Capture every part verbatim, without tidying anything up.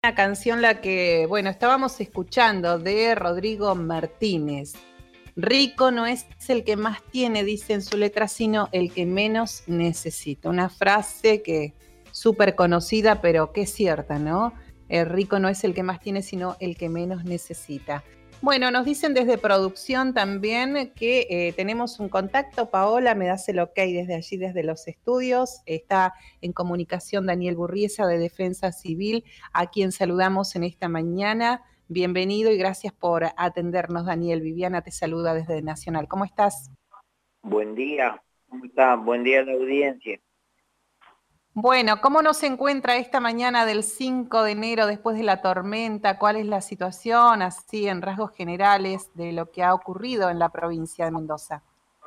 Una canción la que, bueno, estábamos escuchando de Rodrigo Martínez. Rico no es el que más tiene, dice en su letra, sino el que menos necesita. Una frase que súper conocida, pero que es cierta, ¿no? El rico no es el que más tiene, sino el que menos necesita. Bueno, nos dicen desde producción también que eh, tenemos un contacto. Paola, me das el ok desde allí, desde los estudios. Está en comunicación Daniel Burriesa de Defensa Civil, a quien saludamos en esta mañana. Bienvenido y gracias por atendernos, Daniel. Viviana te saluda desde Nacional. ¿Cómo estás? Buen día, ¿cómo está? Buen día a la audiencia. Bueno, ¿cómo nos encuentra esta mañana del cinco de enero después de la tormenta? ¿Cuál es la situación, así en rasgos generales, de lo que ha ocurrido en la provincia de Mendoza?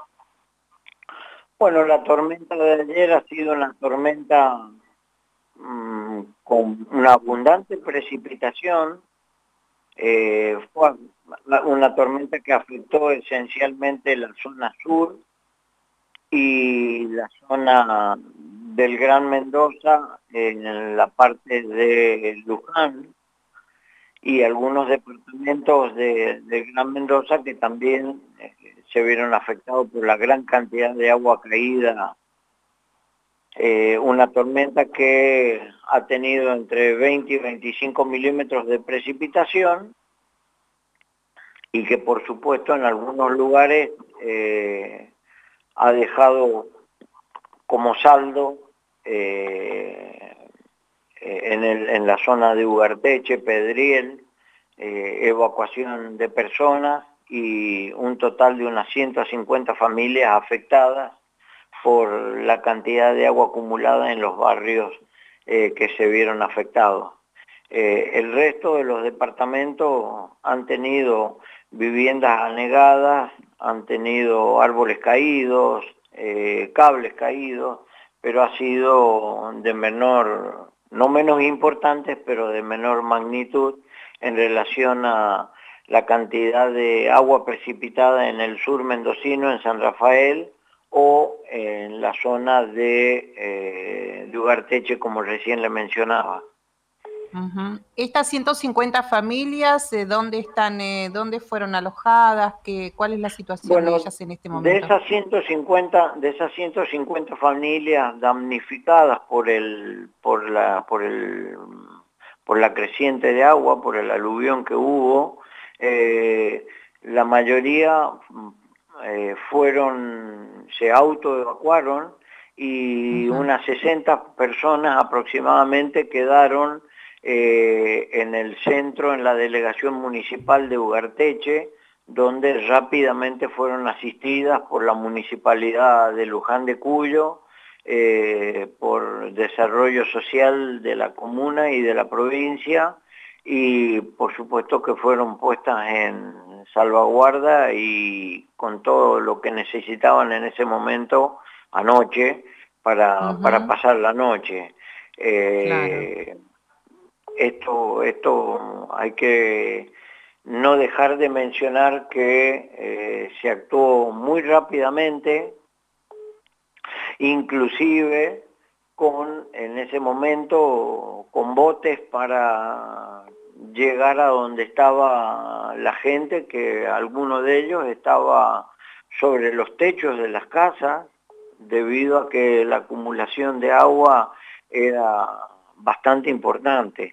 Bueno, la tormenta de ayer ha sido una tormenta mmm, con una abundante precipitación. Eh, fue una tormenta que afectó esencialmente la zona sur y la zona del Gran Mendoza, en la parte de Luján, y algunos departamentos de, de Gran Mendoza que también eh, se vieron afectados por la gran cantidad de agua caída. Eh, una tormenta que ha tenido entre veinte y veinticinco milímetros de precipitación y que por supuesto en algunos lugares eh, ha dejado como saldo eh, en, el, en la zona de Ugarteche, Pedriel, eh, evacuación de personas y un total de unas ciento cincuenta familias afectadas por la cantidad de agua acumulada en los barrios eh, que se vieron afectados. Eh, el resto de los departamentos han tenido viviendas anegadas, han tenido árboles caídos, eh, cables caídos, pero ha sido de menor, no menos importantes, pero de menor magnitud en relación a la cantidad de agua precipitada en el sur mendocino, en San Rafael, o en la zona de, eh, de Ugarteche, como recién le mencionaba. Uh-huh. Estas ciento cincuenta familias, eh, ¿dónde están, eh, dónde fueron alojadas? ¿Qué, ¿Cuál es la situación de Bueno, ellas en este de momento? esas ciento cincuenta, de esas ciento cincuenta familias damnificadas por el, por la, por el, por la creciente de agua, por el aluvión que hubo, eh, la mayoría eh, fueron, se autoevacuaron y Uh-huh. unas sesenta personas aproximadamente quedaron eh, en el centro, en la delegación municipal de Ugarteche, donde rápidamente fueron asistidas por la Municipalidad de Luján de Cuyo, eh, por desarrollo social de la comuna y de la provincia, y por supuesto que fueron puestas en salvaguarda y con todo lo que necesitaban en ese momento anoche para, para Uh-huh. pasar la noche. Claro. Eh, esto, esto hay que no dejar de mencionar que eh, se actuó muy rápidamente, inclusive con, en ese momento, con botes para llegar a donde estaba la gente, que alguno de ellos estaba sobre los techos de las casas, debido a que la acumulación de agua era bastante importante.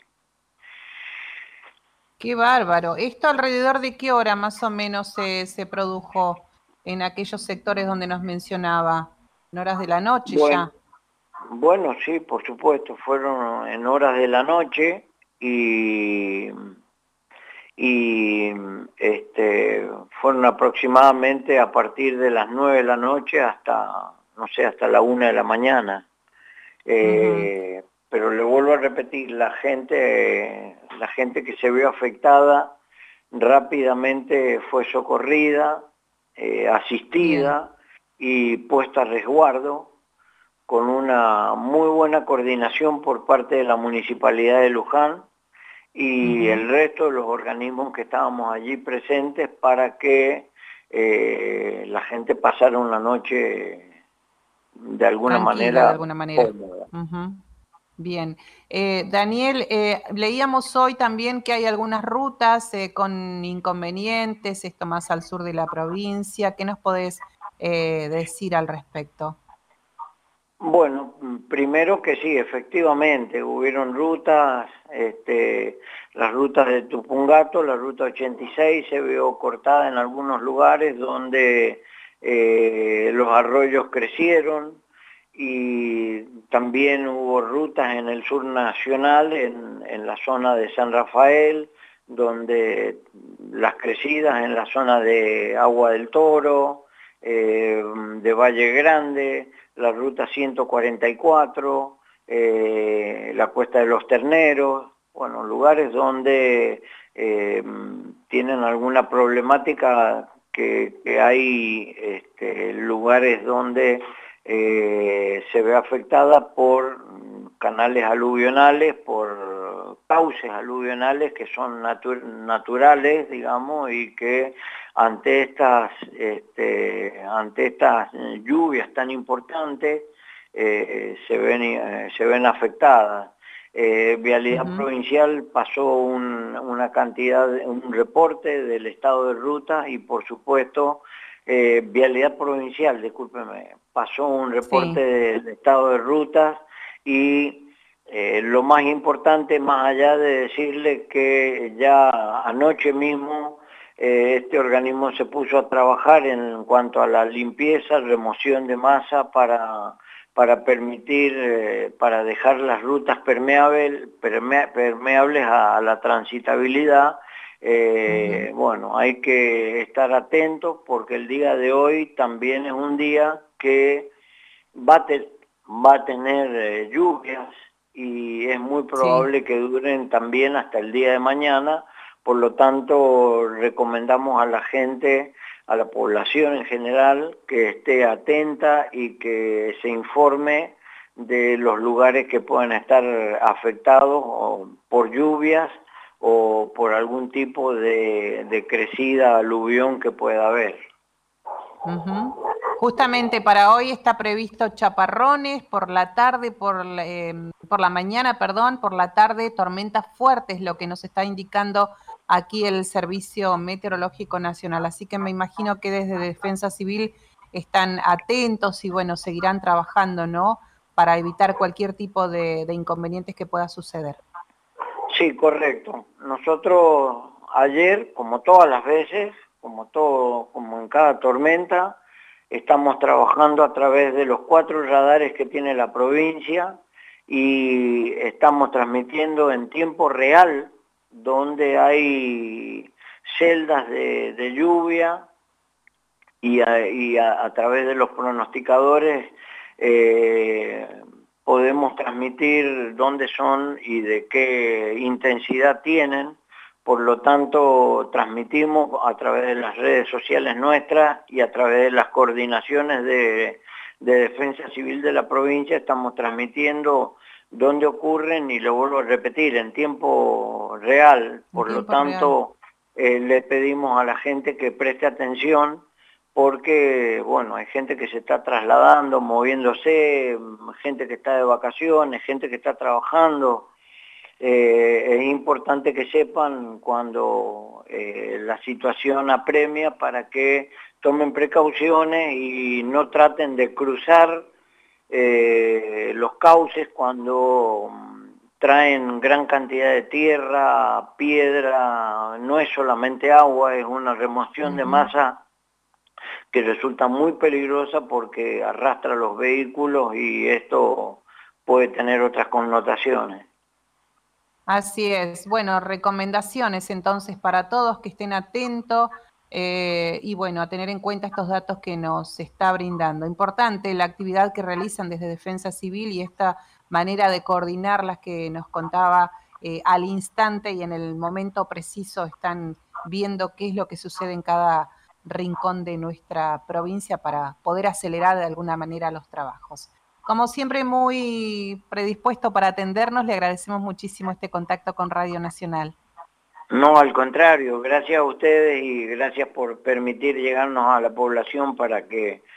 Qué bárbaro. ¿Esto alrededor de qué hora más o menos se, se produjo en aquellos sectores donde nos mencionaba? ¿En horas de la noche Bueno, ya? bueno, sí, por supuesto, fueron en horas de la noche y, y este, fueron aproximadamente a partir de las nueve de la noche hasta, no sé, hasta la una de la mañana. Uh-huh. Eh, pero le vuelvo a repetir, la gente, la gente que se vio afectada rápidamente fue socorrida, eh, Bien. asistida y puesta a resguardo, con una muy buena coordinación por parte de la Municipalidad de Luján y Uh-huh. el resto de los organismos que estábamos allí presentes, para que eh, la gente pasara una noche de alguna Tranquila de manera alguna manera. cómoda. Uh-huh. Bien. Eh, Daniel, eh, leíamos hoy también que hay algunas rutas eh, con inconvenientes, esto más al sur de la provincia. ¿Qué nos podés eh, decir al respecto? Bueno, primero que sí, efectivamente, hubieron rutas, este, las rutas de Tupungato, la ruta ochenta y seis se vio cortada en algunos lugares donde eh, los arroyos crecieron y también hubo rutas en el sur nacional, en, en la zona de San Rafael, donde las crecidas en la zona de Agua del Toro, eh, de Valle Grande, la ruta ciento cuarenta y cuatro, eh, la Cuesta de los Terneros, bueno, lugares donde eh, tienen alguna problemática, que, que hay este, lugares donde eh, se ve afectada por canales aluvionales, por cauces aluvionales que son natu naturales, digamos, y que ante estas, este, ante estas lluvias tan importantes eh, se, ven, eh, se ven afectadas. Eh, Vialidad Ujú. Provincial pasó un, una cantidad, un reporte del estado de ruta y por supuesto eh, Vialidad Provincial, discúlpeme, pasó un reporte Sí, del estado de rutas y eh, lo más importante, más allá de decirle que ya anoche mismo eh, este organismo se puso a trabajar en cuanto a la limpieza, remoción de masa para, para permitir, eh, para dejar las rutas permeables, permea, permeables a, a la transitabilidad. ujú, Eh, bueno, hay que estar atentos porque el día de hoy también es un día que va a, te, va a tener eh, lluvias y es muy sí. probable que duren también hasta el día de mañana. Por lo tanto, recomendamos a la gente, a la población en general, que esté atenta y que se informe de los lugares que pueden estar afectados o por lluvias o por algún tipo de, de crecida aluvión que pueda haber. Ujú. Justamente para hoy está previsto chaparrones por la tarde, por la, eh, por la mañana, perdón, por la tarde tormentas fuertes, lo que nos está indicando aquí el Servicio Meteorológico Nacional. Así que me imagino que desde Defensa Civil están atentos y bueno, seguirán trabajando, ¿no? Para evitar cualquier tipo de, de inconvenientes que pueda suceder. Sí, correcto. Nosotros ayer, como todas las veces, como todo, como en cada tormenta, estamos trabajando a través de los cuatro radares que tiene la provincia y estamos transmitiendo en tiempo real donde hay celdas de, de lluvia y, a, y a, a través de los pronosticadores eh, podemos transmitir dónde son y de qué intensidad tienen. Por lo tanto, transmitimos a través de las redes sociales nuestras y a través de las coordinaciones de, de Defensa Civil de la provincia, estamos transmitiendo dónde ocurren, y lo vuelvo a repetir, en tiempo real. En Por lo tiempo real. tanto, eh, le pedimos a la gente que preste atención porque, bueno, hay gente que se está trasladando, moviéndose, gente que está de vacaciones, gente que está trabajando. Eh, es importante que sepan cuando eh, la situación apremia para que tomen precauciones y no traten de cruzar eh, los cauces cuando mm, traen gran cantidad de tierra, piedra, no es solamente agua, es una remoción de Ujú. masa que resulta muy peligrosa porque arrastra los vehículos y esto puede tener otras connotaciones. Así es. Bueno, recomendaciones entonces para todos que estén atentos eh, y bueno, a tener en cuenta estos datos que nos está brindando. Importante la actividad que realizan desde Defensa Civil y esta manera de coordinarlas que nos contaba eh, al instante y en el momento preciso están viendo qué es lo que sucede en cada rincón de nuestra provincia para poder acelerar de alguna manera los trabajos. Como siempre, muy predispuesto para atendernos, le agradecemos muchísimo este contacto con Radio Nacional. No, al contrario, gracias a ustedes y gracias por permitir llegarnos a la población para que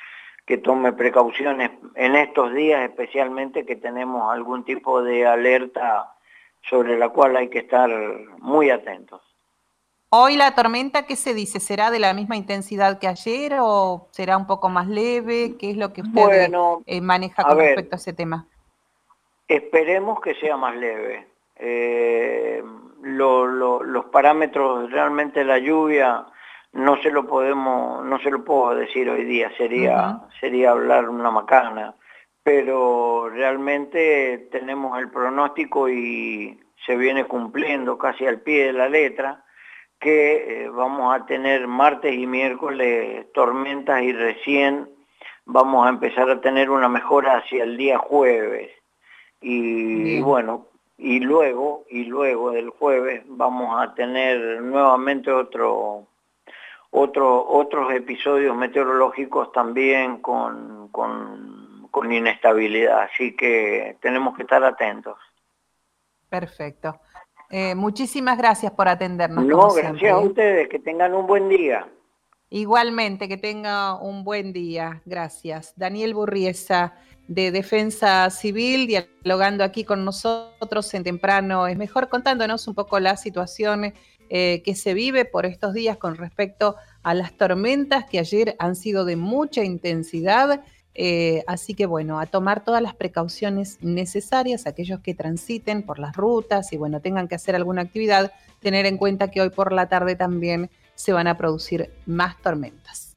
que tome precauciones en estos días, especialmente que tenemos algún tipo de alerta sobre la cual hay que estar muy atentos. Hoy la tormenta, ¿qué se dice? ¿Será de la misma intensidad que ayer o será un poco más leve? ¿Qué es lo que usted Bueno, eh, maneja a con ver, respecto a ese tema? esperemos que sea más leve. Eh, lo, lo, los parámetros realmente de la lluvia no se lo podemos, no se lo puedo decir hoy día, sería, Uh-huh. sería hablar una macana, pero realmente tenemos el pronóstico y se viene cumpliendo casi al pie de la letra, que eh, vamos a tener martes y miércoles tormentas y recién vamos a empezar a tener una mejora hacia el día jueves. Y Bien. bueno, y luego, y luego del jueves vamos a tener nuevamente otro, otro, otros episodios meteorológicos también con, con, con inestabilidad, así que tenemos que estar atentos. Perfecto. Eh, muchísimas gracias por atendernos, como No, gracias a siempre. ¿eh? ustedes, que tengan un buen día. Igualmente, que tenga un buen día. Gracias. Daniel Burriesa, de Defensa Civil, dialogando aquí con nosotros en Temprano es Mejor, contándonos un poco la situación eh, que se vive por estos días con respecto a las tormentas que ayer han sido de mucha intensidad. Eh, así que bueno, a tomar todas las precauciones necesarias, aquellos que transiten por las rutas y bueno, tengan que hacer alguna actividad, tener en cuenta que hoy por la tarde también se van a producir más tormentas.